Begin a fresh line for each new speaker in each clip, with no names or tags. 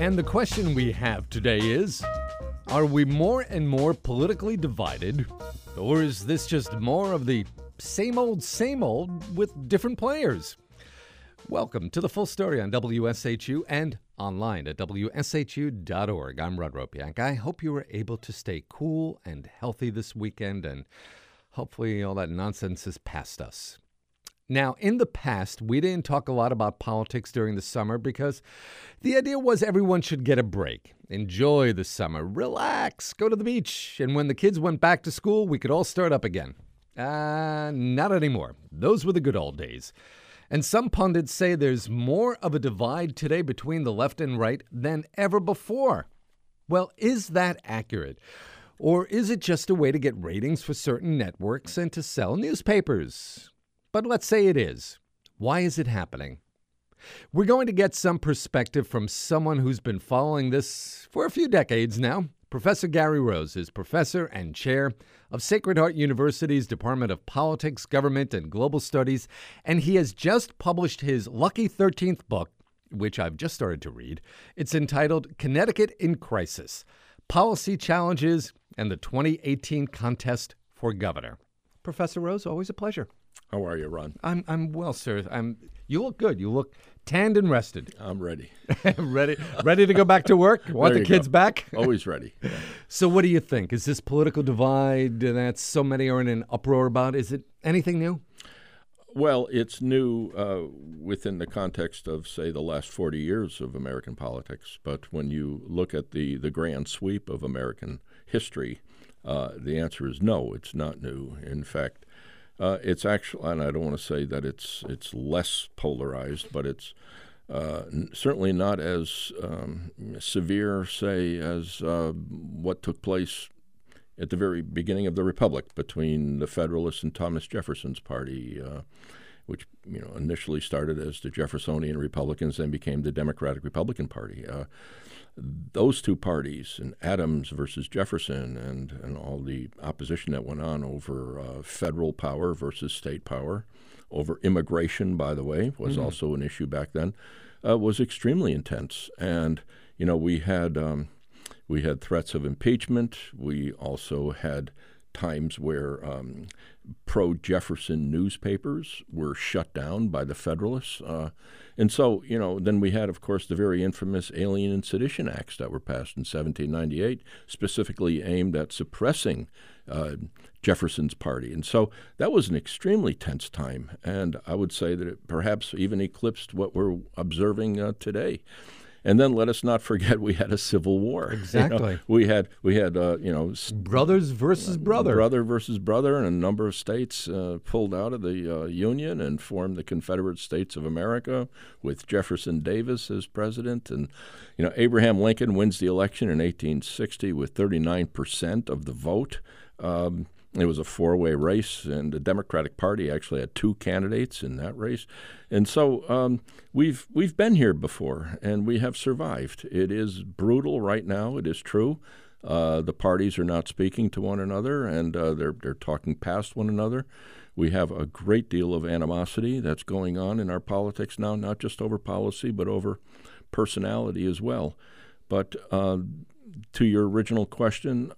And the question we have today is, are we more and more politically divided, or is this just more of the same old with different players? Welcome to the full story on WSHU and online at WSHU.org. I'm Rod Ropiak. I hope you were able to stay cool and healthy this weekend, and hopefully all that nonsense is past us. Now, in the past, we didn't talk a lot about politics during the summer because the idea was everyone should get a break, enjoy the summer, relax, go to the beach, and when the kids went back to school, we could all start up again. Not anymore. Those were the good old days. And some pundits say there's more of a divide today between the left and right than ever before. Well, is that accurate? Or is it just a way to get ratings for certain networks and to sell newspapers? But let's say it is. Why is it happening? We're going to get some perspective from someone who's been following this for a few decades now. Professor Gary Rose is professor and chair of Sacred Heart University's Department of Politics, Government, and Global Studies, and he has just published his lucky 13th book, which I've just started to read. It's entitled Connecticut in Crisis: Policy Challenges and the 2018 Contest for Governor. Professor Rose, always a pleasure.
How are you, Ron?
I'm well, sir. You look good. You look tanned and rested.
I'm ready.
ready to go back to work? Want the kids back?
Always ready. Yeah.
So what do you think? Is this political divide that so many are in an uproar about? Is it anything new?
Well, it's new within the context of, say, the last 40 years of American politics. But when you look at the grand sweep of American history, the answer is no, it's not new. In fact, it's actually, and I don't want to say that it's less polarized, but it's certainly not as severe, say, as what took place at the very beginning of the Republic between the Federalists and Thomas Jefferson's party, which initially started as the Jeffersonian Republicans, then became the Democratic Republican Party. Those two parties, and Adams versus Jefferson, and all the opposition that went on over federal power versus state power, over immigration, by the way, was also an issue back then, was extremely intense. And we had threats of impeachment. We also had times where pro-Jefferson newspapers were shut down by the Federalists. And so, then we had, of course, the very infamous Alien and Sedition Acts that were passed in 1798, specifically aimed at suppressing Jefferson's party. And so that was an extremely tense time. And I would say that it perhaps even eclipsed what we're observing today. And then let us not forget we had a civil war.
Exactly.
We had
brothers versus brother.
Brother versus brother, and a number of states pulled out of the Union and formed the Confederate States of America with Jefferson Davis as president. And Abraham Lincoln wins the election in 1860 with 39% of the vote. It was a four-way race, and the Democratic Party actually had two candidates in that race. And so we've been here before, and we have survived. It is brutal right now. It is true. The parties are not speaking to one another, and they're talking past one another. We have a great deal of animosity that's going on in our politics now, not just over policy, but over personality as well. But to your original question,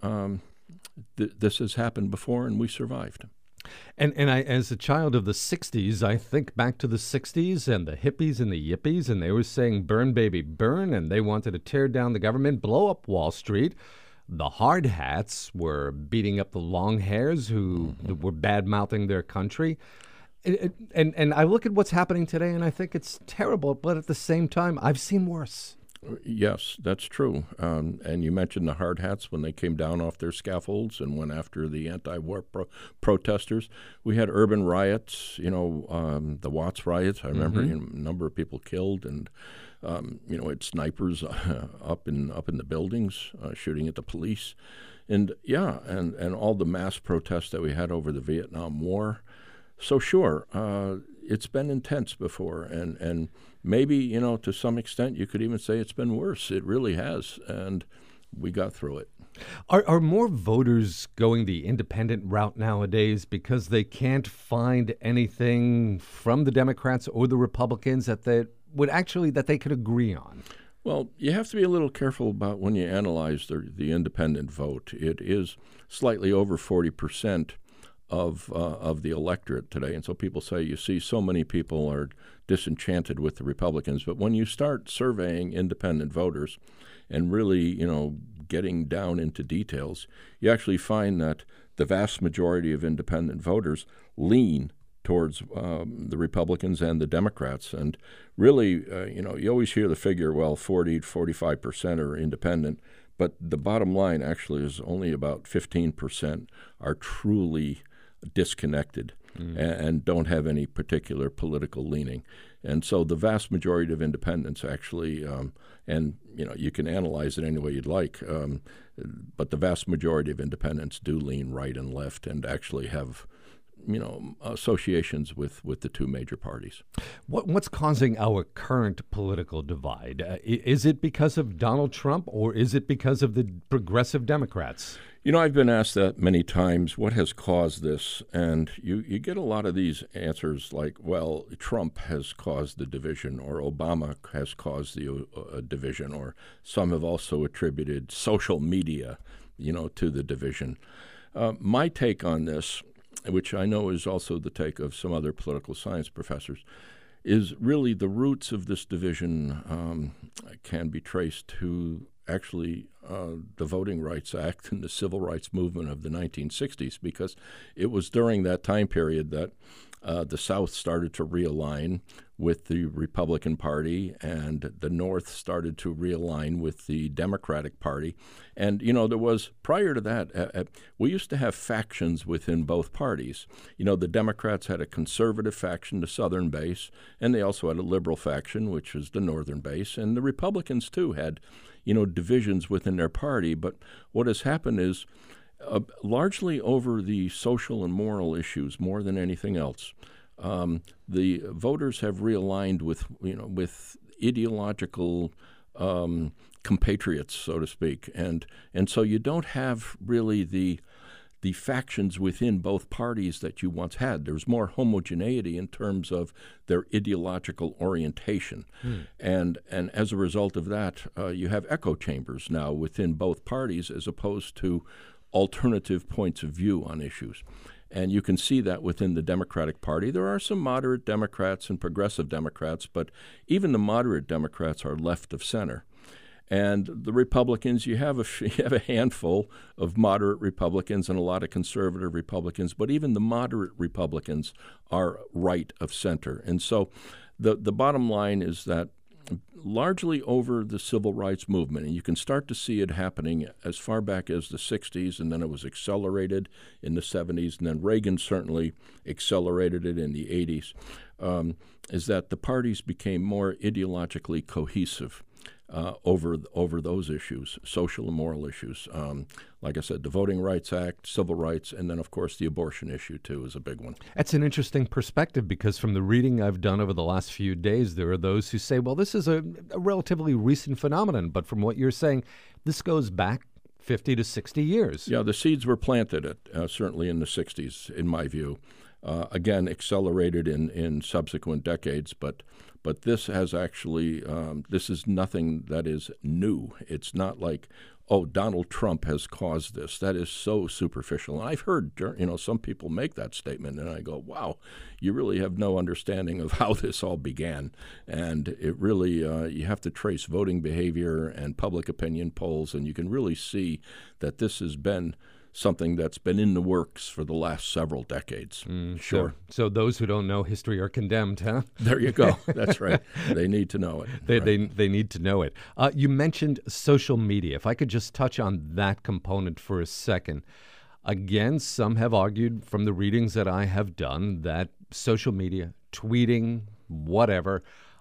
this has happened before, and we survived.
And I, as a child of the 60s, I think back to the 60s and the hippies and the yippies, and they were saying, burn, baby, burn, and they wanted to tear down the government, blow up Wall Street. The hard hats were beating up the long hairs who were bad-mouthing their country. And I look at what's happening today, and I think it's terrible, but at the same time, I've seen worse.
Yes, that's true. And you mentioned the hard hats when they came down off their scaffolds and went after the anti-war protesters. We had urban riots, the Watts riots. I remember a number of people killed, and had snipers up in the buildings shooting at the police, and all the mass protests that we had over the Vietnam War. So sure, it's been intense before, and maybe, to some extent you could even say it's been worse. It really has, and we got through it.
Are more voters going the independent route nowadays because they can't find anything from the Democrats or the Republicans that they could agree on?
Well, you have to be a little careful about when you analyze the independent vote. It is slightly over 40% of the electorate today, and so people say you see so many people are disenchanted with the Republicans. But when you start surveying independent voters and really, getting down into details, you actually find that the vast majority of independent voters lean towards the Republicans and the Democrats. And really, you always hear the figure, 40 to 45% are independent, but the bottom line actually is only about 15% are truly disconnected and don't have any particular political leaning. And so the vast majority of independents actually, and you can analyze it any way you'd like, but the vast majority of independents do lean right and left and actually have associations with the two major parties.
What's causing our current political divide? Is it because of Donald Trump, or is it because of the progressive Democrats?
I've been asked that many times, what has caused this? And you get a lot of these answers like, well, Trump has caused the division, or Obama has caused the division, or some have also attributed social media, to the division. My take on this, which I know is also the take of some other political science professors, is really the roots of this division can be traced to actually the Voting Rights Act and the Civil Rights Movement of the 1960s, because it was during that time period that the South started to realign with the Republican Party, and the North started to realign with the Democratic Party. And, there was, prior to that, we used to have factions within both parties. The Democrats had a conservative faction, the Southern base, and they also had a liberal faction, which was the Northern base. And the Republicans, too, had, divisions within their party. But what has happened is, largely over the social and moral issues more than anything else, the voters have realigned with ideological compatriots, so to speak, and so you don't have really the factions within both parties that you once had. There's more homogeneity in terms of their ideological orientation, and as a result of that, you have echo chambers now within both parties as opposed to alternative points of view on issues. And you can see that within the Democratic Party. There are some moderate Democrats and progressive Democrats, but even the moderate Democrats are left of center. And the Republicans, you have a handful of moderate Republicans and a lot of conservative Republicans, but even the moderate Republicans are right of center. And so the bottom line is that largely over the civil rights movement, and you can start to see it happening as far back as the 60s, and then it was accelerated in the 70s, and then Reagan certainly accelerated it in the 80s, is that the parties became more ideologically cohesive over those issues, social and moral issues. Like I said, the Voting Rights Act, civil rights, and then, of course, the abortion issue, too, is a big one.
That's an interesting perspective, because from the reading I've done over the last few days, there are those who say, well, this is a relatively recent phenomenon. But from what you're saying, this goes back 50 to 60 years.
Yeah, the seeds were planted certainly in the 60s, in my view. Again, accelerated in subsequent decades, but this has actually, this is nothing that is new. It's not like, oh, Donald Trump has caused this. That is so superficial. And I've heard, some people make that statement, and I go, wow, you really have no understanding of how this all began. And it really, you have to trace voting behavior and public opinion polls, and you can really see that this has been something that's been in the works for the last several decades.
Sure. So those who don't know history are condemned, huh?
There you go. That's right. They need to know it.
They need to know it. You mentioned social media. If I could just touch on that component for a second. Again, some have argued from the readings that I have done that social media, tweeting, whatever,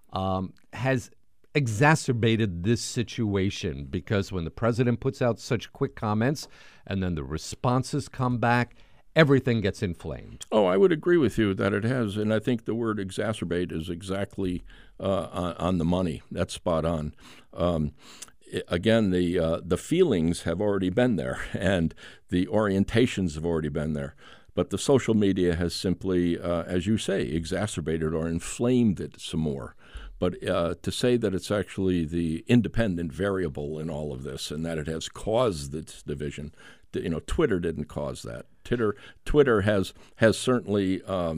has exacerbated this situation, because when the president puts out such quick comments and then the responses come back, everything gets inflamed.
Oh, I would agree with you that it has, and I think the word exacerbate is exactly on the money. That's spot on. Again, the feelings have already been there, and the orientations have already been there. But the social media has simply, as you say, exacerbated or inflamed it some more. But to say that it's actually the independent variable in all of this and that it has caused this division, Twitter didn't cause that. Twitter has certainly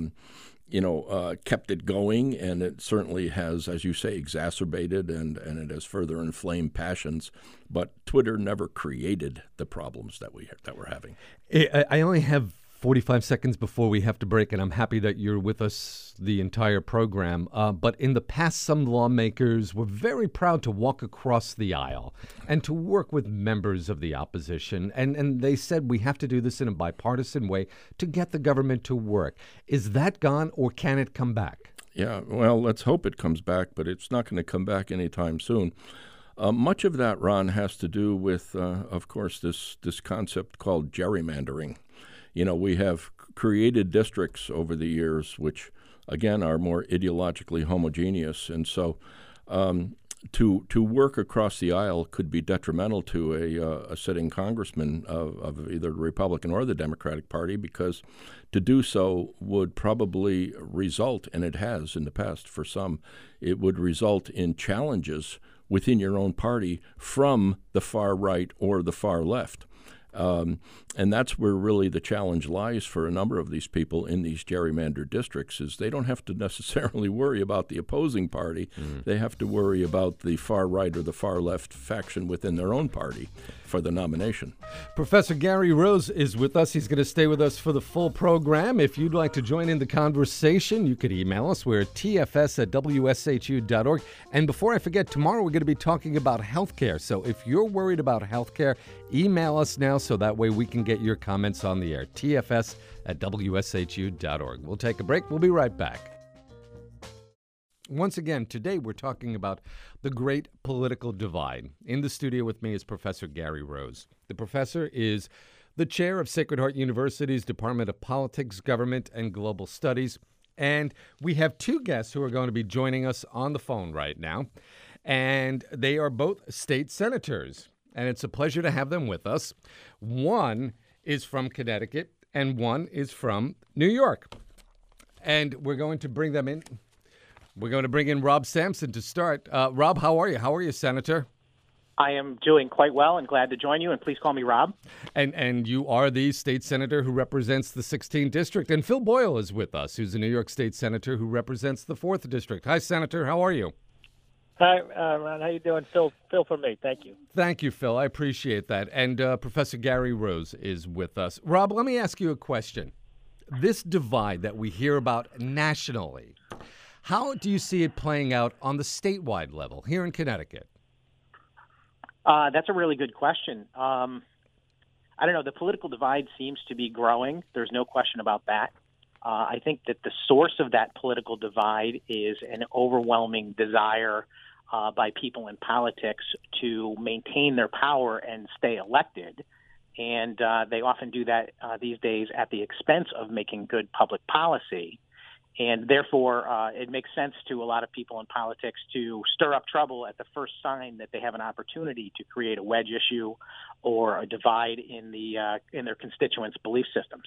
kept it going, and it certainly has, as you say, exacerbated and it has further inflamed passions. But Twitter never created the problems that we're having.
I only have 45 seconds before we have to break, and I'm happy that you're with us the entire program. But in the past, some lawmakers were very proud to walk across the aisle and to work with members of the opposition. And they said we have to do this in a bipartisan way to get the government to work. Is that gone, or can it come back?
Yeah, well, let's hope it comes back, but it's not going to come back anytime soon. Much of that, Ron, has to do with, of course, this concept called gerrymandering. We have created districts over the years which, again, are more ideologically homogeneous. And so to work across the aisle could be detrimental to a sitting congressman of either the Republican or the Democratic Party, because to do so would probably result, and it has in the past for some, it would result in challenges within your own party from the far right or the far left. And that's where really the challenge lies for a number of these people in these gerrymandered districts, is they don't have to necessarily worry about the opposing party. They have to worry about the far right or the far left faction within their own party for the nomination.
Professor Gary Rose is with us. He's going to stay with us for the full program. If you'd like to join in the conversation, you could email us. We're at tfs@wshu.org. And before I forget, tomorrow we're going to be talking about health care. So if you're worried about health care, email us now so that way we can get your comments on the air. tfs@wshu.org. We'll take a break. We'll be right back. Once again, today we're talking about the great political divide. In the studio with me is Professor Gary Rose. The professor is the chair of Sacred Heart University's Department of Politics, Government, and Global Studies. And we have two guests who are going to be joining us on the phone right now. And they are both state senators. And it's a pleasure to have them with us. One is from Connecticut and one is from New York. And we're going to bring them in. We're going to bring in Rob Sampson to start. Rob, how are you? How are you, Senator?
I am doing quite well and glad to join you, and please call me Rob.
And you are the state senator who represents the 16th district. And Phil Boyle is with us, who's a New York state senator who represents the 4th district. Hi, Senator. How are you?
Hi, Ron. How you doing? Phil for me. Thank you.
Thank you, Phil. I appreciate that. And Professor Gary Rose is with us. Rob, let me ask you a question. This divide that we hear about nationally, how do you see it playing out on the statewide level here in Connecticut?
That's a really good question. I don't know. The political divide seems to be growing. There's no question about that. I think that the source of that political divide is an overwhelming desire by people in politics to maintain their power and stay elected. And they often do that these days at the expense of making good public policy. And therefore, it makes sense to a lot of people in politics to stir up trouble at the first sign that they have an opportunity to create a wedge issue or a divide in their constituents' belief systems.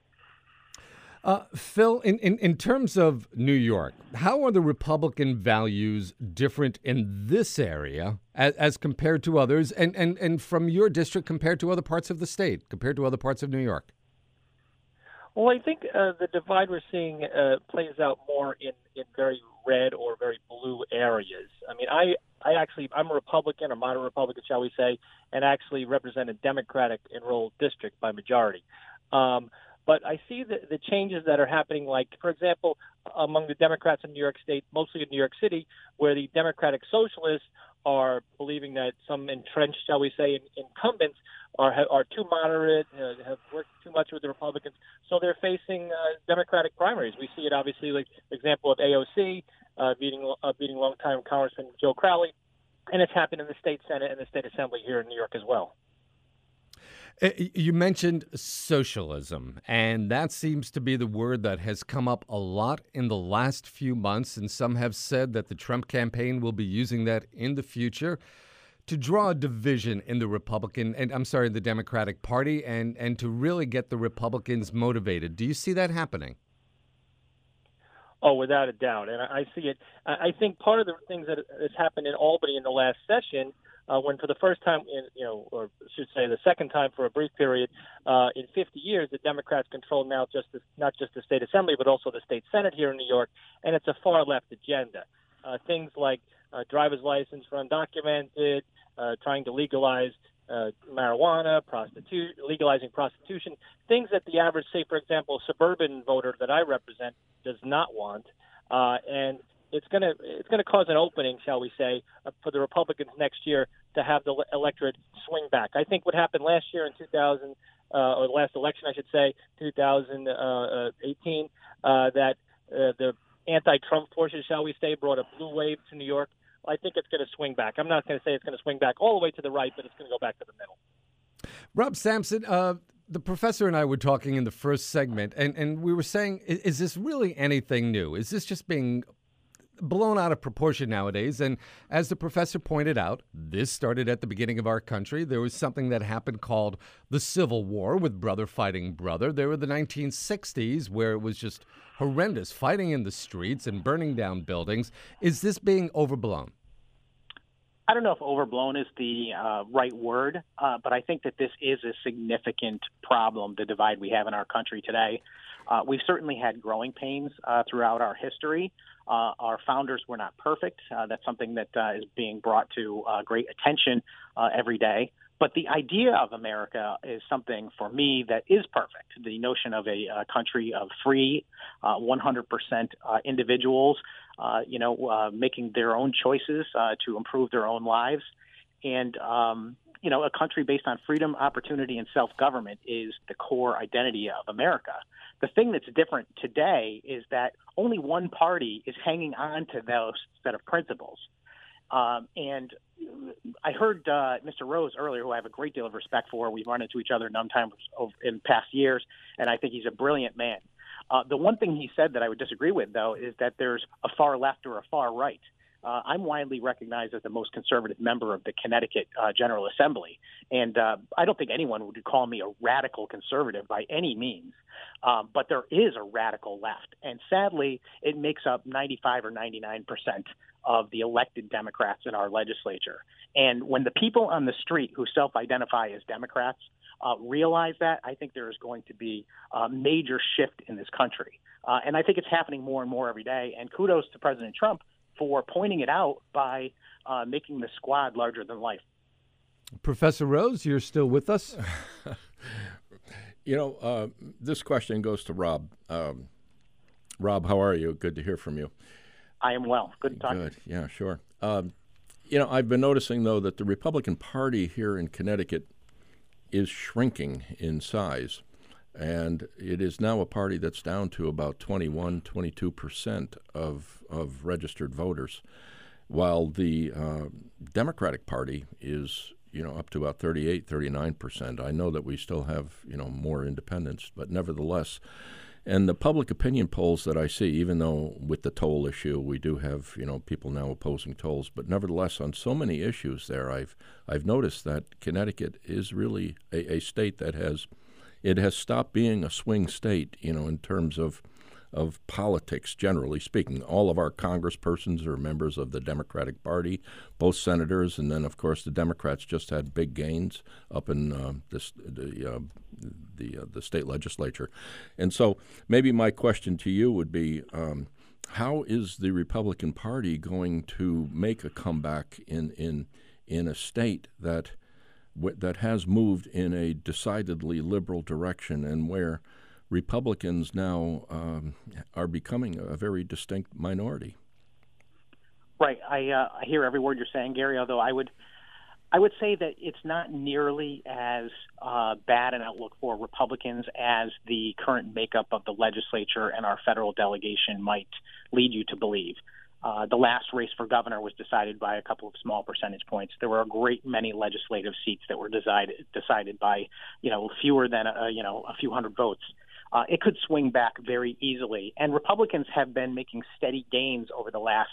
Phil, in terms of New York, how are the Republican values different in this area as compared to others, and from your district compared to other parts of the state, compared to other parts of New York?
Well, I think the divide we're seeing plays out more in very red or very blue areas. I mean, I'm a Republican, a moderate Republican, shall we say, and actually represent a Democratic enrolled district by majority. But I see the changes that are happening, like, for example, among the Democrats in New York State, mostly in New York City, where the Democratic Socialists are believing that some entrenched, shall we say, incumbents are too moderate, have worked too much with the Republicans, so they're facing Democratic primaries. We see it obviously, like the example of AOC beating longtime Congressman Joe Crowley, and it's happened in the state Senate and the state Assembly here in New York as well.
You mentioned socialism, and that seems to be the word that has come up a lot in the last few months, and some have said that the Trump campaign will be using that in the future to draw a division in the the Democratic Party and to really get the Republicans motivated. Do you see that happening?
Oh, without a doubt, and I see it. I think part of the things that has happened in Albany in the last session, when for the first time, or I should say the second time for a brief period in 50 years, the Democrats control now not just the state assembly, but also the state senate here in New York, and it's a far left agenda. Things like driver's license for undocumented, trying to legalize marijuana, legalizing prostitution, things that the average, say, for example, suburban voter that I represent does not want, and it's going to cause an opening, shall we say, for the Republicans next year to have the electorate swing back. I think what happened last year in 2000, or the last election, I should say, 2018, that the anti-Trump forces, shall we say, brought a blue wave to New York. I think it's going to swing back. I'm not going to say it's going to swing back all the way to the right, but it's going to go back to the middle.
Rob Sampson, the professor and I were talking in the first segment, and we were saying, is this really anything new? Is this just being blown out of proportion nowadays? And as the professor pointed out, this started at the beginning of our country. There was something that happened called the Civil War, with brother fighting brother. There were the 1960s, where it was just horrendous, fighting in the streets and burning down buildings. Is this being overblown?
I don't know if overblown is the right word, but I think that this is a significant problem, the divide we have in our country today. We've certainly had growing pains throughout our history. Our founders were not perfect. That's something that is being brought to great attention every day. But the idea of America is something, for me, that is perfect. The notion of a country of free, 100% individuals, making their own choices to improve their own lives. And, a country based on freedom, opportunity, and self-government is the core identity of America. The thing that's different today is that only one party is hanging on to those set of principles. And I heard Mr. Rose earlier, who I have a great deal of respect for. We've run into each other a number of times in past years, and I think he's a brilliant man. The one thing he said that I would disagree with, though, is that there's a far left or a far right. I'm widely recognized as the most conservative member of the Connecticut General Assembly, and I don't think anyone would call me a radical conservative by any means. But there is a radical left, and sadly, it makes up 95 or 99% of the elected Democrats in our legislature. And when the people on the street who self-identify as Democrats realize that, I think there is going to be a major shift in this country. And I think it's happening more and more every day. And kudos to President Trump for pointing it out by making the squad larger than life.
Professor Rose, you're still with us?
This question goes to Rob. Rob, how are you? Good to hear from you.
I am well. Good to talk to you.
Good. Yeah, sure. I've been noticing, though, that the Republican Party here in Connecticut is shrinking in size. And it is now a party that's down to about 21, 22% of registered voters, while the Democratic Party is, up to about 38, 39%. I know that we still have, more independents, but nevertheless. And the public opinion polls that I see, even though with the toll issue we do have, people now opposing tolls, but nevertheless on so many issues there, I've noticed that Connecticut is really a state that has stopped being a swing state, in terms of politics, generally speaking. All of our congresspersons are members of the Democratic Party, both senators, and then, of course, the Democrats just had big gains up in the state legislature. And so maybe my question to you would be, how is the Republican Party going to make a comeback in a state that has moved in a decidedly liberal direction and where Republicans now are becoming a very distinct minority?
Right. I hear every word you're saying, Gary, although I would say that it's not nearly as bad an outlook for Republicans as the current makeup of the legislature and our federal delegation might lead you to believe. The last race for governor was decided by a couple of small percentage points. There were a great many legislative seats that were decided by, fewer than a few hundred votes. It could swing back very easily. And Republicans have been making steady gains over the last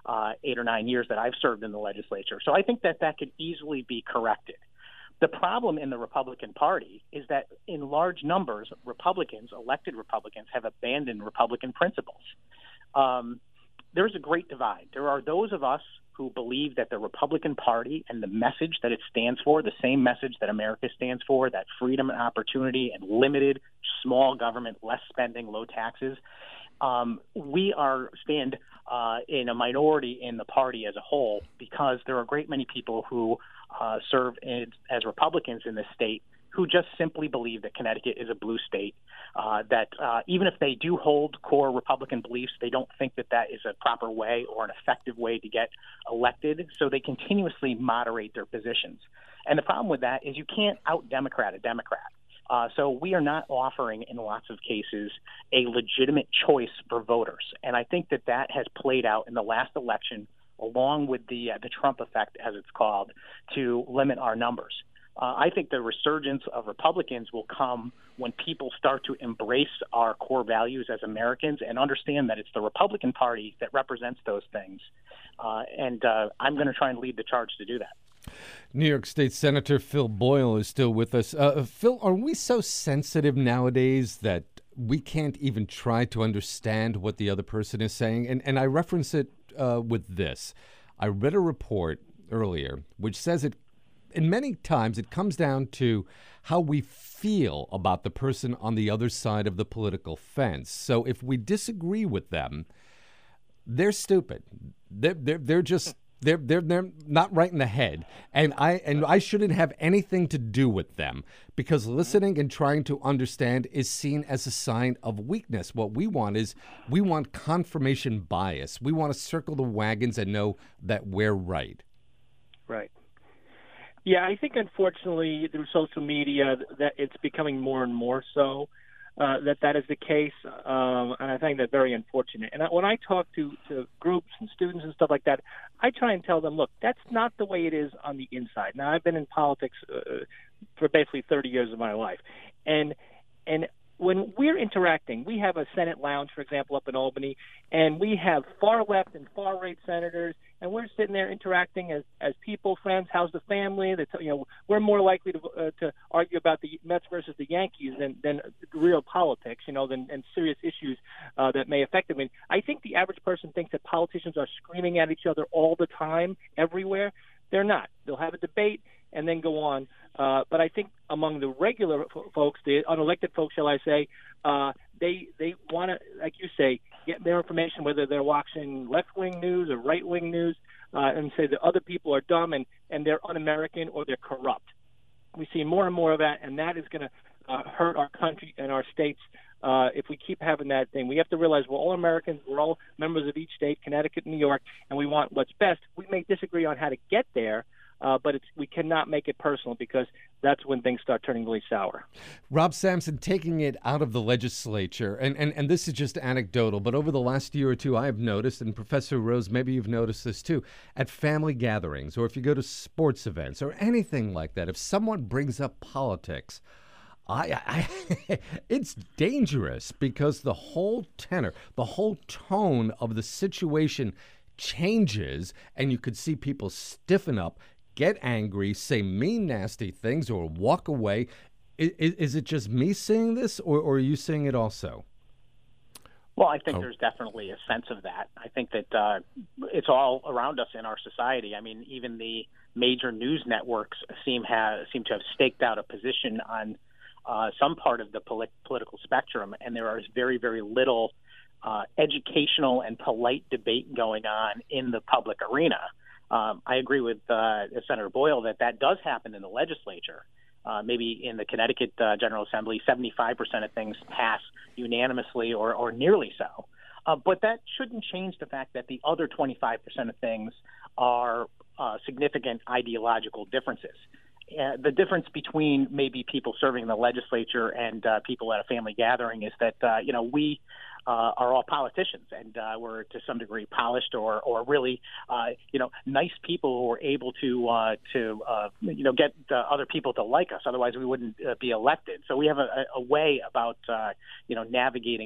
8 or 9 years that I've served in the legislature. So I think that could easily be corrected. The problem in the Republican Party is that in large numbers, elected Republicans, have abandoned Republican principles. There's a great divide. There are those of us who believe that the Republican Party and the message that it stands for, the same message that America stands for, that freedom and opportunity and limited small government, less spending, low taxes, we stand in a minority in the party as a whole, because there are a great many people who serve as Republicans in this state who just simply believe that Connecticut is a blue state, that even if they do hold core Republican beliefs, they don't think that is a proper way or an effective way to get elected, so they continuously moderate their positions. And the problem with that is you can't out-Democrat a Democrat. So we are not offering, in lots of cases, a legitimate choice for voters. And I think that has played out in the last election, along with the Trump effect, as it's called, to limit our numbers. I think the resurgence of Republicans will come when people start to embrace our core values as Americans and understand that it's the Republican Party that represents those things. And I'm going to try and lead the charge to do that.
New York State Senator Phil Boyle is still with us. Phil, are we so sensitive nowadays that we can't even try to understand what the other person is saying? And I reference it with this. I read a report earlier which says and many times it comes down to how we feel about the person on the other side of the political fence. So if we disagree with them, they're stupid. They're just they're not right in the head, and I shouldn't have anything to do with them, because listening and trying to understand is seen as a sign of weakness. What we want confirmation bias. We want to circle the wagons and know that we're right.
Right. Yeah, I think unfortunately through social media that it's becoming more and more so that is the case, and I find that very unfortunate. And when I talk to groups and students and stuff like that, I try and tell them, look, that's not the way it is on the inside. Now, I've been in politics for basically 30 years of my life, and when we're interacting, we have a Senate lounge, for example, up in Albany, and we have far left and far right senators, and we're sitting there interacting as people, friends. How's the family? We're more likely to argue about the Mets versus the Yankees than real politics, than serious issues that may affect them. And I think the average person thinks that politicians are screaming at each other all the time, everywhere. They're not. They'll have a debate and then go on. But I think among the regular folks, the unelected folks, shall I say, they want to, like you say, get their information, whether they're watching left-wing news or right-wing news, and say that other people are dumb and they're un-American or they're corrupt. We see more and more of that, and that is going to hurt our country and our states if we keep having that thing. We have to realize we're all Americans. We're all members of each state, Connecticut, New York, and we want what's best. We may disagree on how to get there, but we cannot make it personal, because that's when things start turning really sour.
Rob Sampson, taking it out of the legislature, and this is just anecdotal, but over the last year or two I have noticed, and Professor Rose, maybe you've noticed this too, at family gatherings or if you go to sports events or anything like that, if someone brings up politics, it's dangerous, because the whole tenor, the whole tone of the situation changes, and you could see people stiffen up, get angry, say mean, nasty things, or walk away. Is it just me seeing this, or are you seeing it also?
Well, I think there's definitely a sense of that. I think that it's all around us in our society. I mean, even the major news networks seem to have staked out a position on some part of the political spectrum, and there is very, very little educational and polite debate going on in the public arena. I agree with Senator Boyle that does happen in the legislature. Maybe in the Connecticut General Assembly, 75% of things pass unanimously or nearly so. But that shouldn't change the fact that the other 25% of things are significant ideological differences. The difference between maybe people serving in the legislature and people at a family gathering is that, we are all politicians, and we're to some degree polished or really, nice people who are able to get other people to like us. Otherwise, we wouldn't be elected. So we have a way about, navigating that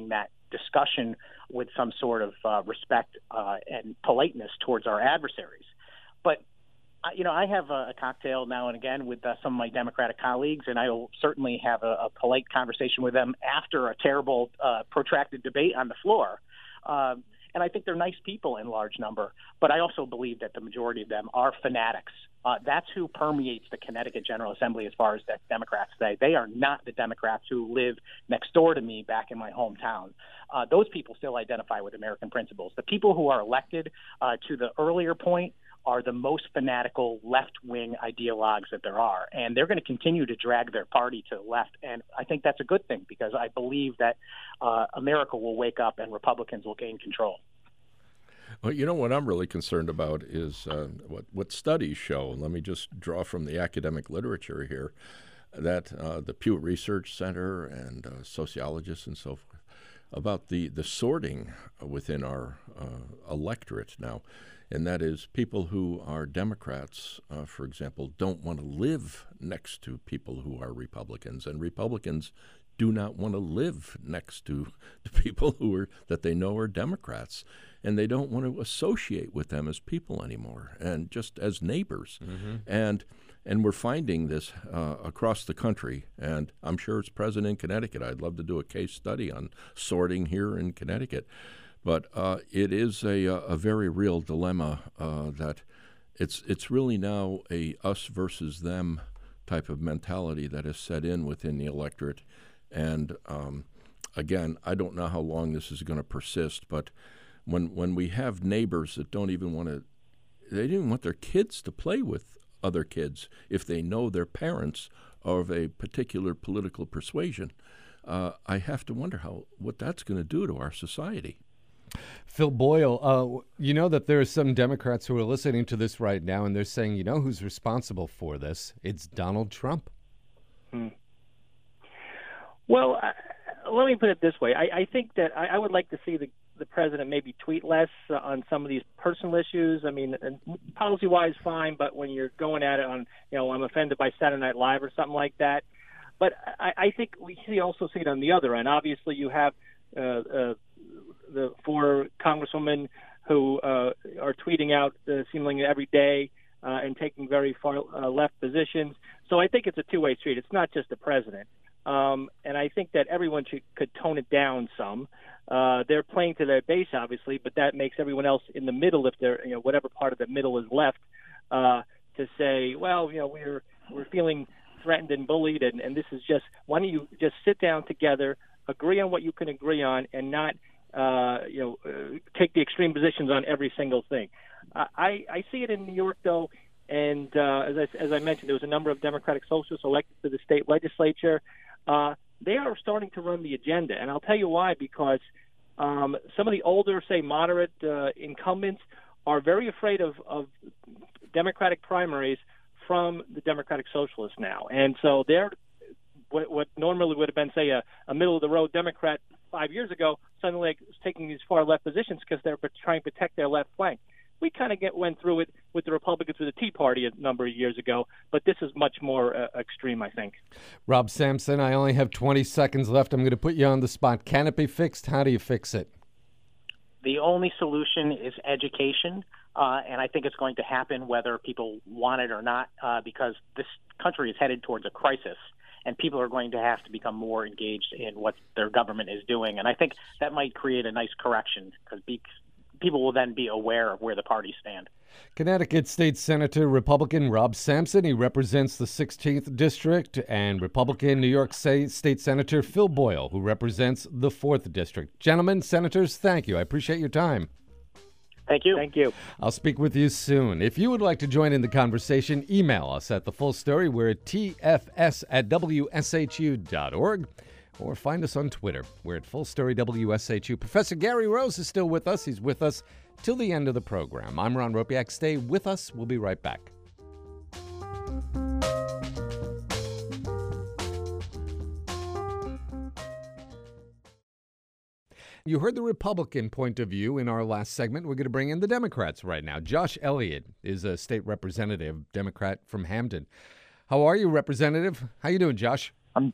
discussion with some sort of respect and politeness towards our adversaries. But I have a cocktail now and again with some of my Democratic colleagues, and I will certainly have a polite conversation with them after a terrible, protracted debate on the floor. And I think they're nice people in large number, but I also believe that the majority of them are fanatics. That's who permeates the Connecticut General Assembly as far as the Democrats say. They are not the Democrats who live next door to me back in my hometown. Those people still identify with American principles. The people who are elected, to the earlier point, are the most fanatical left-wing ideologues that there are. And they're going to continue to drag their party to the left. And I think that's a good thing because I believe that America will wake up and Republicans will gain control.
Well, what I'm really concerned about is what studies show. Let me just draw from the academic literature here that the Pew Research Center and sociologists and so forth about the sorting within our electorate now. And that is people who are Democrats, for example, don't want to live next to people who are Republicans. And Republicans do not want to live next to people that they know are Democrats. And they don't want to associate with them as people anymore and just as neighbors. Mm-hmm. And we're finding this across the country. And I'm sure it's present in Connecticut. I'd love to do a case study on sorting here in Connecticut. But it is a very real dilemma that it's really now a us versus them type of mentality that is set in within the electorate. And again, I don't know how long this is going to persist, but when we have neighbors that they don't even want their kids to play with other kids if they know their parents are of a particular political persuasion, I have to wonder what that's going to do to our society.
Phil Boyle, you know that there are some Democrats who are listening to this right now, and they're saying, you know who's responsible for this? It's Donald Trump.
Well, let me put it this way. I think that I would like to see the president maybe tweet less on some of these personal issues. I mean, policy-wise, fine, but when you're going at it on, I'm offended by Saturday Night Live or something like that. But I think we also see it on the other end. Obviously, you have the 4 congresswomen who are tweeting out seemingly every day and taking very far left positions. So I think it's a two-way street. It's not just the president. And I think that everyone could tone it down some. They're playing to their base, obviously, but that makes everyone else in the middle, if they're, whatever part of the middle is left, to say, well, we're feeling threatened and bullied, and this is just, why don't you just sit down together, agree on what you can agree on, and not take the extreme positions on every single thing. I see it in New York, though, and as I mentioned, there was a number of Democratic socialists elected to the state legislature. They are starting to run the agenda, and I'll tell you why, because some of the older, say, moderate incumbents are very afraid of Democratic primaries from the Democratic Socialists now. And so they're what normally would have been, say, a middle-of-the-road Democrat 5 years ago, suddenly taking these far-left positions because they're trying to protect their left flank. We kind of went through it with the Republicans with the Tea Party a number of years ago, but this is much more extreme, I think.
Rob Sampson, I only have 20 seconds left. I'm going to put you on the spot. Can it be fixed? How do you fix it?
The only solution is education, and I think it's going to happen whether people want it or not, because this country is headed towards a crisis, and people are going to have to become more engaged in what their government is doing. And I think that might create a nice correction because people will then be aware of where the parties stand.
Connecticut State Senator Republican Rob Sampson. He represents the 16th District, and Republican New York State Senator Phil Boyle, who represents the 4th District. Gentlemen, senators, thank you. I appreciate your time.
Thank you.
Thank you.
I'll speak with you soon. If you would like to join in the conversation, email us at The Full Story. We're at tfs@wshu.org. Or find us on Twitter. We're at Full Story WSHU. Professor Gary Rose is still with us. He's with us till the end of the program. I'm Ron Ropiak. Stay with us. We'll be right back. You heard the Republican point of view in our last segment. We're going to bring in the Democrats right now. Josh Elliott is a state representative, Democrat from Hamden. How are you, Representative? How you doing, Josh?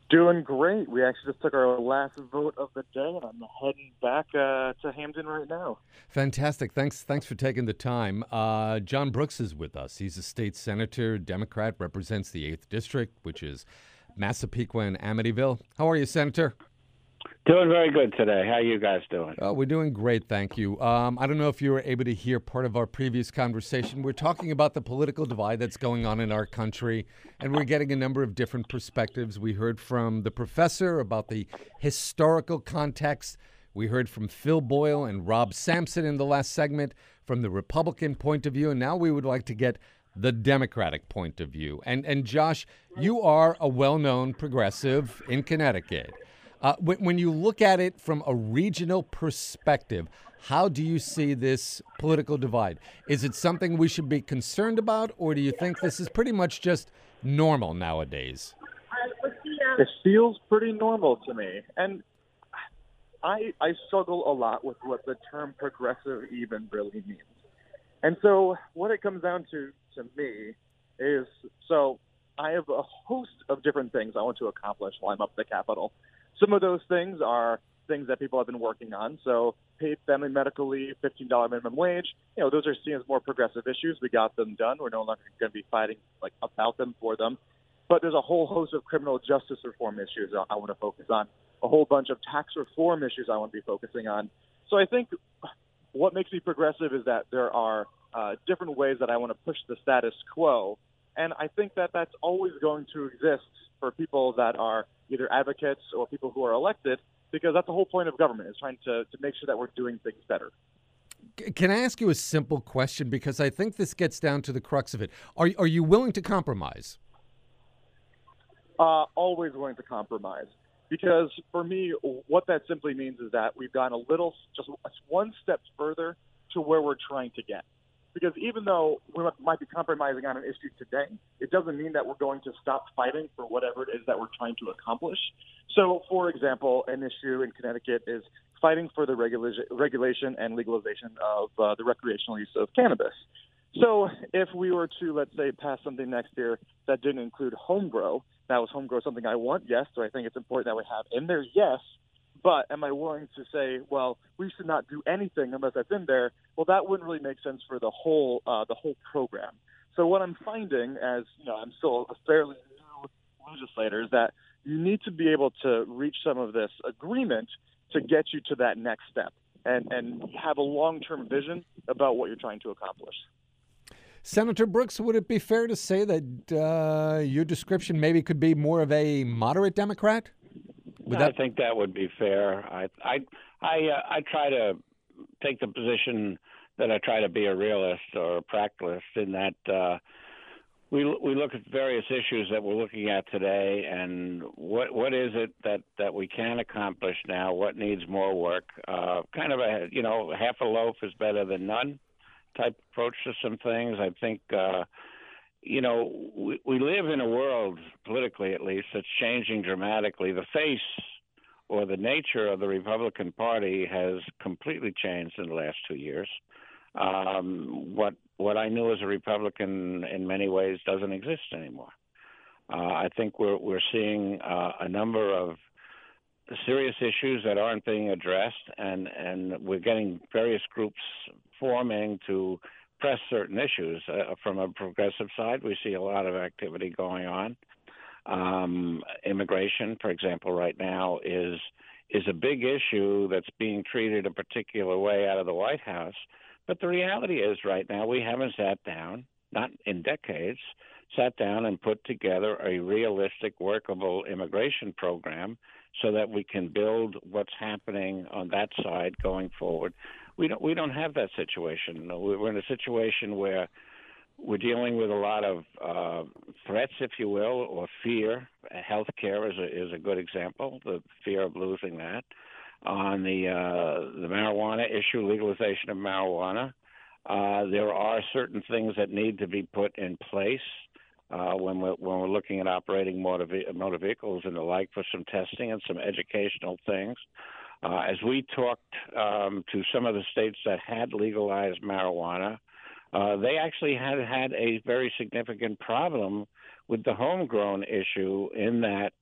Doing great. We actually just took our last vote of the day, and I'm heading back to Hamden right now.
Fantastic. Thanks for taking the time. John Brooks is with us. He's a state senator, Democrat, represents the 8th District, which is Massapequa and Amityville. How are you, Senator?
Doing very good today. How are you guys doing?
We're doing great, thank you. I don't know if you were able to hear part of our previous conversation. We're talking about the political divide that's going on in our country, and we're getting a number of different perspectives. We heard from the professor about the historical context. We heard from Phil Boyle and Rob Sampson in the last segment from the Republican point of view, and now we would like to get the Democratic point of view. And Josh, you are a well-known progressive in Connecticut. When you look at it from a regional perspective, how do you see this political divide? Is it something we should be concerned about, or do you think this is pretty much just normal nowadays?
It feels pretty normal to me. And I struggle a lot with what the term progressive even really means. And so what it comes down to me is, so I have a host of different things I want to accomplish while I'm up at the Capitol. Some of those things are things that people have been working on. So paid family medical leave, $15 minimum wage. Those are seen as more progressive issues. We got them done. We're no longer going to be fighting about them for them. But there's a whole host of criminal justice reform issues I want to focus on. A whole bunch of tax reform issues I want to be focusing on. So I think what makes me progressive is that there are different ways that I want to push the status quo. And I think that that's always going to exist for people that are either advocates or people who are elected, because that's the whole point of government, is trying to make sure that we're doing things better.
Can I ask you a simple question? Because I think this gets down to the crux of it. Are you willing to compromise?
Always willing to compromise. Because for me, what that simply means is that we've gone just one step further to where we're trying to get. Because even though we might be compromising on an issue today, it doesn't mean that we're going to stop fighting for whatever it is that we're trying to accomplish. So, for example, an issue in Connecticut is fighting for the regulation and legalization of the recreational use of cannabis. So if we were to, let's say, pass something next year that didn't include home grow, now is home grow something I want? Yes. Do I think it's important that we have in there? Yes. But am I willing to say, well, we should not do anything unless that's in there? Well, that wouldn't really make sense for the whole program. So what I'm finding, as I'm still a fairly new legislator, is that you need to be able to reach some of this agreement to get you to that next step and have a long-term vision about what you're trying to accomplish.
Senator Brooks, would it be fair to say that your description maybe could be more of a moderate Democrat?
I think that would be fair. I try to take the position that I try to be a realist or a practicalist in that we look at various issues that we're looking at today, and what is it that we can accomplish now? What needs more work? Kind of half a loaf is better than none type approach to some things. I think. We live in a world, politically at least, that's changing dramatically. The face or the nature of the Republican Party has completely changed in the last 2 years. What I knew as a Republican in many ways doesn't exist anymore. I think we're seeing a number of serious issues that aren't being addressed, and we're getting various groups forming to press certain issues. From a progressive side, we see a lot of activity going on. Immigration, for example, right now is a big issue that's being treated a particular way out of the White House. But the reality is right now we haven't sat down, not in decades, sat down and put together a realistic, workable immigration program so that we can build what's happening on that side going forward. We don't have that situation. We're in a situation where we're dealing with a lot of threats, if you will, or fear. Healthcare is a good example, the fear of losing that. On the marijuana issue, legalization of marijuana, there are certain things that need to be put in place when we're looking at operating motor vehicles and the like, for some testing and some educational things. As we talked to some of the states that had legalized marijuana, they actually had a very significant problem with the homegrown issue, in that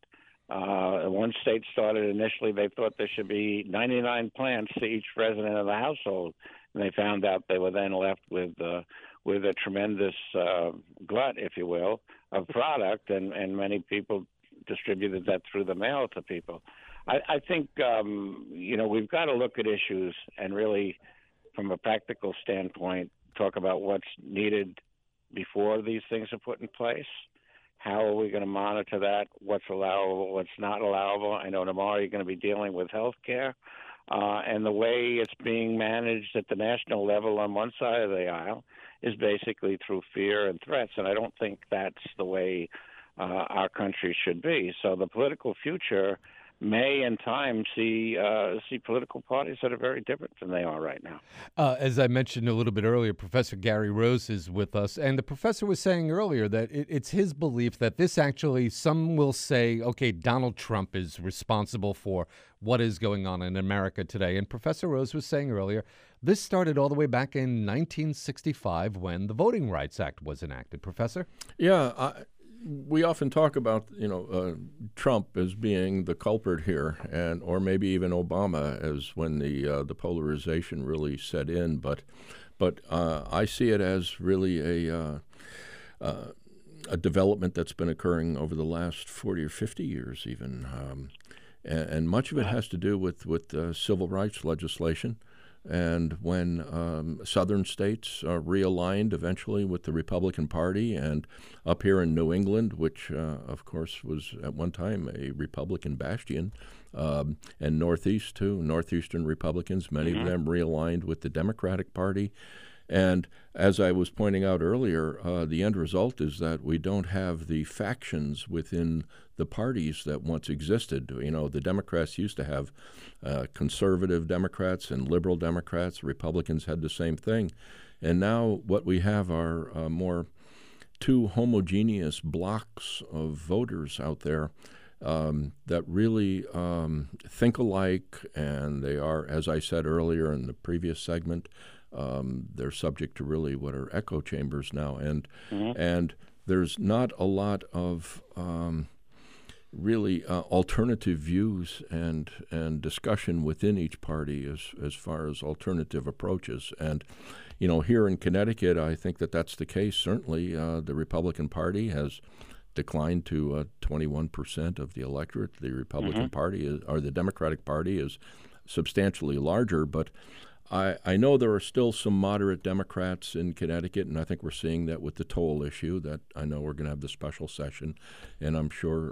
One state started initially, they thought there should be 99 plants to each resident of the household, and they found out they were then left with a tremendous glut, if you will, of product, and many people distributed that through the mail to people. I think we've got to look at issues and really, from a practical standpoint, talk about what's needed before these things are put in place. How are we going to monitor that? What's allowable? What's not allowable? I know tomorrow you're going to be dealing with health care, and the way it's being managed at the national level on one side of the aisle is basically through fear and threats, and I don't think that's the way our country should be. So the political future may in time see political parties that are very different than they are right now.
As I mentioned a little bit earlier, Professor Gary Rose is with us, and the professor was saying earlier that it's his belief that this actually, some will say, okay, Donald Trump is responsible for what is going on in America today. And Professor Rose was saying earlier, this started all the way back in 1965 when the Voting Rights Act was enacted. Professor?
Yeah, we often talk about Trump as being the culprit here, or maybe even Obama as when the polarization really set in. But I see it as really a development that's been occurring over the last 40 or 50 years, even, and much of it has to do with civil rights legislation. And when southern states realigned eventually with the Republican Party, and up here in New England, which, of course, was at one time a Republican bastion, and Northeast, too, Northeastern Republicans, many of them realigned with the Democratic Party. And as I was pointing out earlier, the end result is that we don't have the factions within the parties that once existed. You know, the Democrats used to have conservative Democrats and liberal Democrats. Republicans had the same thing. And now what we have are more two homogeneous blocks of voters out there that really think alike, and they are, as I said earlier in the previous segment, they're subject to really what are echo chambers now, and there's not a lot of really alternative views and discussion within each party as far as alternative approaches. And you know, here in Connecticut, I think that's the case. Certainly, the Republican Party has declined to 21% of the electorate. The Republican Party or the Democratic Party is substantially larger, but I know there are still some moderate Democrats in Connecticut, and I think we're seeing that with the toll issue. That I know we're going to have the special session, and I'm sure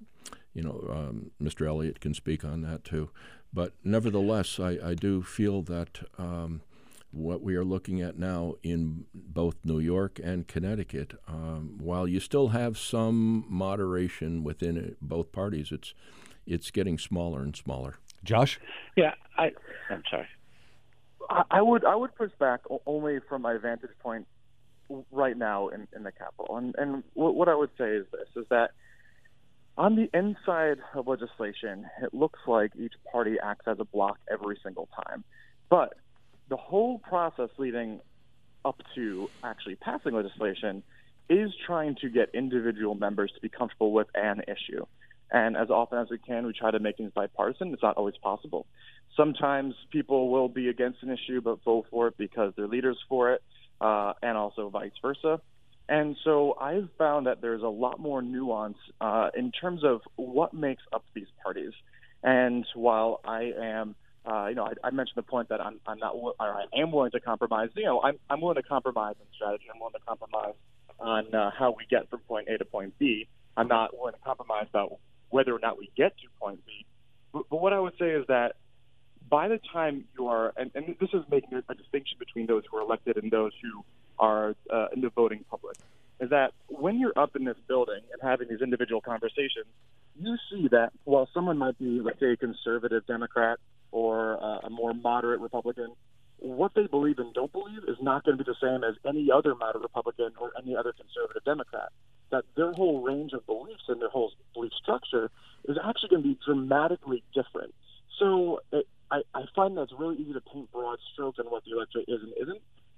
Mr. Elliott can speak on that too. But nevertheless, I do feel that what we are looking at now in both New York and Connecticut, while you still have some moderation within both parties, it's getting smaller and smaller.
Josh?
Yeah, I'm sorry.
I would push back only from my vantage point right now in the Capitol. And what I would say is this, is that on the inside of legislation, it looks like each party acts as a block every single time. But the whole process leading up to actually passing legislation is trying to get individual members to be comfortable with an issue. And as often as we can, we try to make things bipartisan. It's not always possible. Sometimes people will be against an issue but vote for it because their leader's for it, and also vice versa. And so I've found that there's a lot more nuance in terms of what makes up these parties. And while I am, I mentioned the point that I am willing to compromise. I'm willing to compromise on strategy. I'm willing to compromise on how we get from point A to point B. I'm not willing to compromise about whether or not we get to point B. But what I would say is that by the time you are, and this is making a distinction between those who are elected and those who are in the voting public, is that when you're up in this building and having these individual conversations, you see that while someone might be, let's say, a conservative Democrat or a more moderate Republican, what they believe and don't believe is not going to be the same as any other moderate Republican or any other conservative Democrat. That their whole range of beliefs and their whole belief structure is actually going to be dramatically different. So I find that it's really easy to paint broad strokes on what the electorate is and isn't.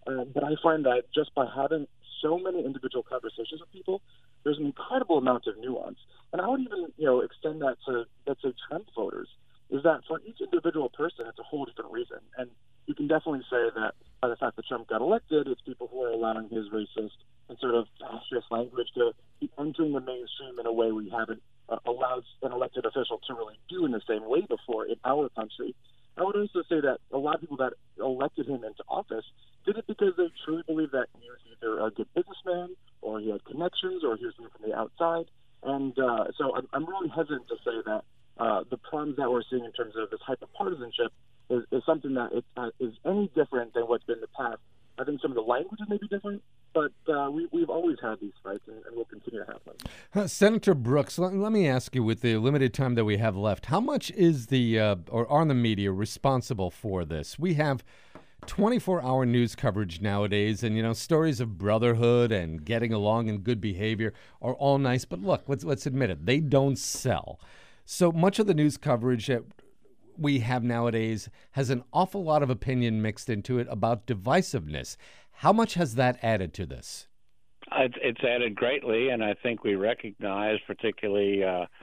But I find that just by having so many individual conversations with people, there's an incredible amount of nuance. And I would even, extend that to, let's say, Trump voters, is that for each individual person, it's a whole different reason. And you can definitely say that by the fact that Trump got elected, it's people who are allowing his racist and sort of fascist language to be entering the mainstream in a way we haven't allowed an elected official to really do in the same way before in our country. I would also say that a lot of people that elected him into office did it because they truly believe that he was either a good businessman or he had connections or he was from the outside. And so I'm really hesitant to say that the problems that we're seeing in terms of this hyper-partisanship is something that is any different than what's been in the past. I think some of the languages may be different, but we've always had these fights, and we'll continue to have them.
Senator Brooks, let me ask you, with the limited time that we have left, how much is or are the media responsible for this? We have 24-hour news coverage nowadays, and stories of brotherhood and getting along and good behavior are all nice. But look, let's admit it, they don't sell. So much of the news coverage that we have nowadays has an awful lot of opinion mixed into it about divisiveness. How much has that added to this?
It's added greatly, and I think we recognize, particularly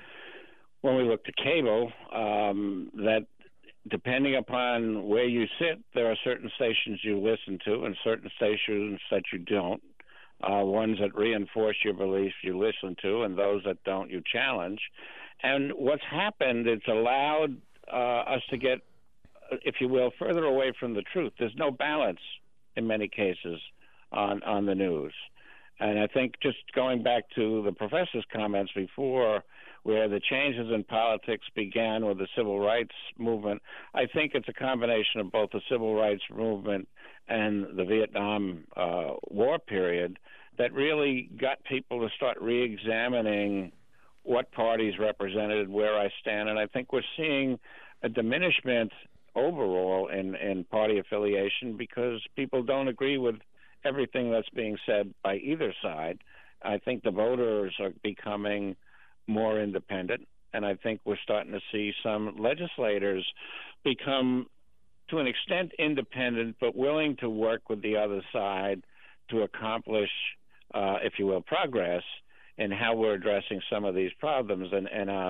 when we look to cable, that depending upon where you sit, there are certain stations you listen to and certain stations that you don't. Ones that reinforce your beliefs you listen to, and those that don't you challenge. And what's happened, it's allowed us to get, if you will, further away from the truth. There's no balance in many cases on the news. And I think just going back to the professor's comments before, where the changes in politics began with the civil rights movement, I think it's a combination of both the civil rights movement and the Vietnam War period that really got people to start re-examining what parties represented, where I stand. And I think we're seeing a diminishment overall in party affiliation because people don't agree with everything that's being said by either side. I think the voters are becoming more independent, and I think we're starting to see some legislators become, to an extent, independent, but willing to work with the other side to accomplish, if you will, progress in how we're addressing some of these problems. And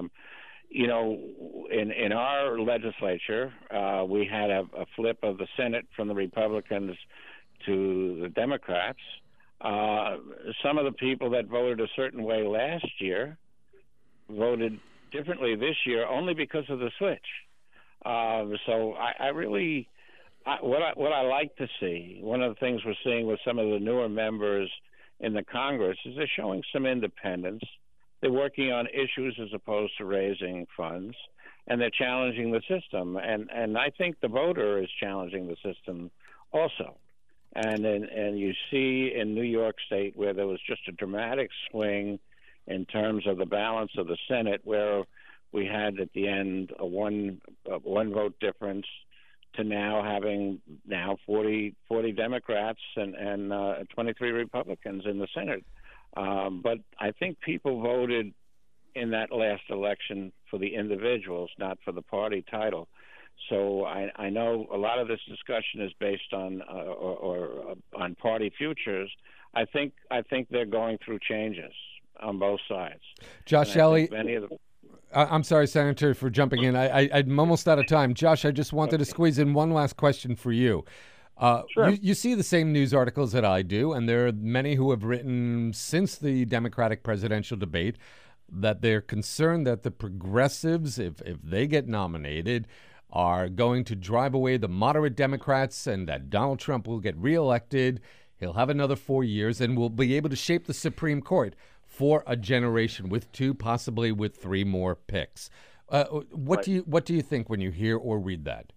in our legislature, we had a flip of the Senate from the Republicans to the Democrats. Some of the people that voted a certain way last year voted differently this year only because of the switch. So I really, what I like to see, one of the things we're seeing with some of the newer members in the Congress is they're showing some independence. They're working on issues as opposed to raising funds, and they're challenging the system. And I think the voter is challenging the system also. And you see in New York State where there was just a dramatic swing in terms of the balance of the Senate, where we had at the end a one vote difference to now having 40 Democrats and 23 Republicans in the Senate. But I think people voted in that last election for the individuals, not for the party title. So I know a lot of this discussion is based on on party futures. I think they're going through changes on both sides.
Josh Elley, I'm sorry, Senator, for jumping in. I'm almost out of time. Josh, I just wanted to squeeze in one last question for you.
Sure.
You see the same news articles that I do, and there are many who have written since the Democratic presidential debate that they're concerned that the progressives, if they get nominated, are going to drive away the moderate Democrats and that Donald Trump will get reelected. He'll have another 4 years and will be able to shape the Supreme Court for a generation with 2, possibly with 3 more picks. What do you think when you hear or read that?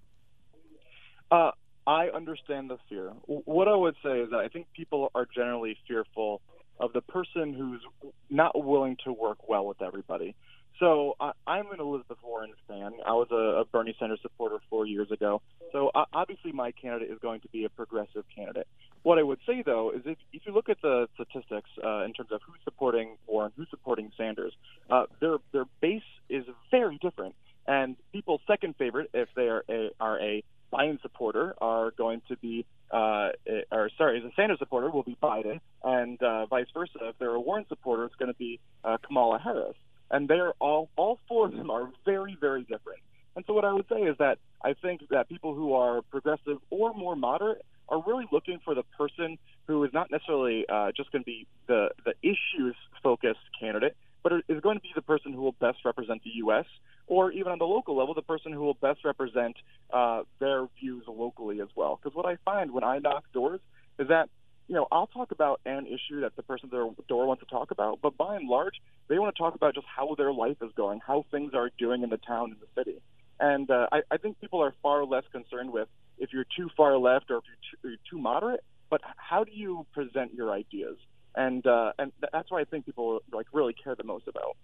I understand the fear. What I would say is that I think people are generally fearful of the person who's not willing to work well with everybody. So I'm an Elizabeth Warren fan. I was a Bernie Sanders supporter 4 years ago. So obviously my candidate is going to be a progressive candidate. What I would say, though, is if you look at the statistics in terms of who's supporting Warren, who's supporting Sanders, their base is very different. And people's second favorite, if they are a Biden supporter are going to be, as a Sanders supporter will be Biden, and vice versa. If they're a Warren supporter, it's going to be Kamala Harris. And they're all four of them are very, very different. And so what I would say is that I think that people who are progressive or more moderate are really looking for the person who is not necessarily just going to be the issues-focused candidate, but is going to be the person who will best represent the U.S., or even on the local level, the person who will best represent their views locally as well. Because what I find when I knock doors is that, I'll talk about an issue that the person at their door wants to talk about, but by and large, they want to talk about just how their life is going, how things are doing in the town and the city. And I think people are far less concerned with if you're too far left or if you're too moderate, but how do you present your ideas? And that's what I think people really care the most about.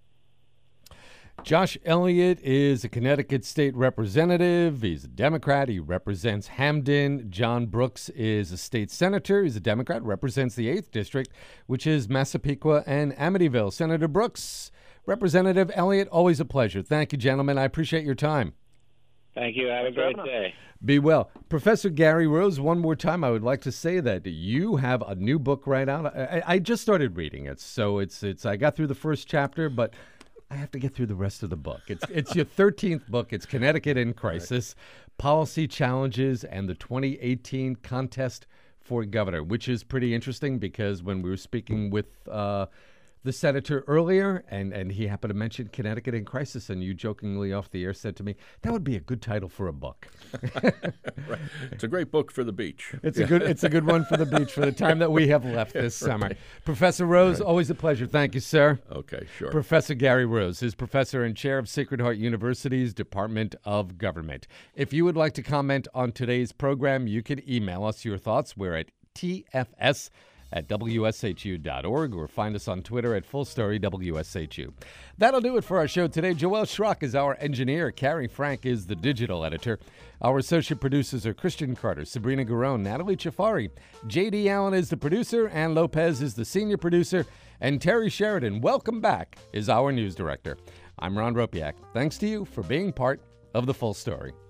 Josh Elliott is a Connecticut state representative. He's a Democrat. He represents Hamden. John Brooks is a state senator. He's a Democrat, represents the 8th District, which is Massapequa and Amityville. Senator Brooks, Representative Elliott, always a pleasure. Thank you, gentlemen. I appreciate your time.
Thank you. Have a great day.
Be well. Professor Gary Rose, one more time, I would like to say that you have a new book right out. I just started reading it, so it's I got through the first chapter, but I have to get through the rest of the book. It's your 13th book. It's Connecticut in Crisis, Policy Challenges, and the 2018 Contest for Governor, which is pretty interesting because when we were speaking with the senator earlier, and he happened to mention Connecticut in Crisis, and you jokingly off the air said to me, that would be a good title for a book.
Right. It's a great book for the beach.
It's a good one for the beach for the time that we have left this summer.
Right.
Professor Rose, always a pleasure. Thank you, sir.
Okay, sure.
Professor Gary Rose is professor and chair of Sacred Heart University's Department of Government. If you would like to comment on today's program, you can email us your thoughts. We're at tfs@wshu.org or find us on Twitter at FullStoryWSHU. That'll do it for our show today. Joel Schrock is our engineer. Carrie Frank is the digital editor. Our associate producers are Christian Carter, Sabrina Garone, Natalie Chafari. J.D. Allen is the producer. Ann Lopez is the senior producer. And Terry Sheridan, welcome back, is our news director. I'm Ron Ropiak. Thanks to you for being part of The Full Story.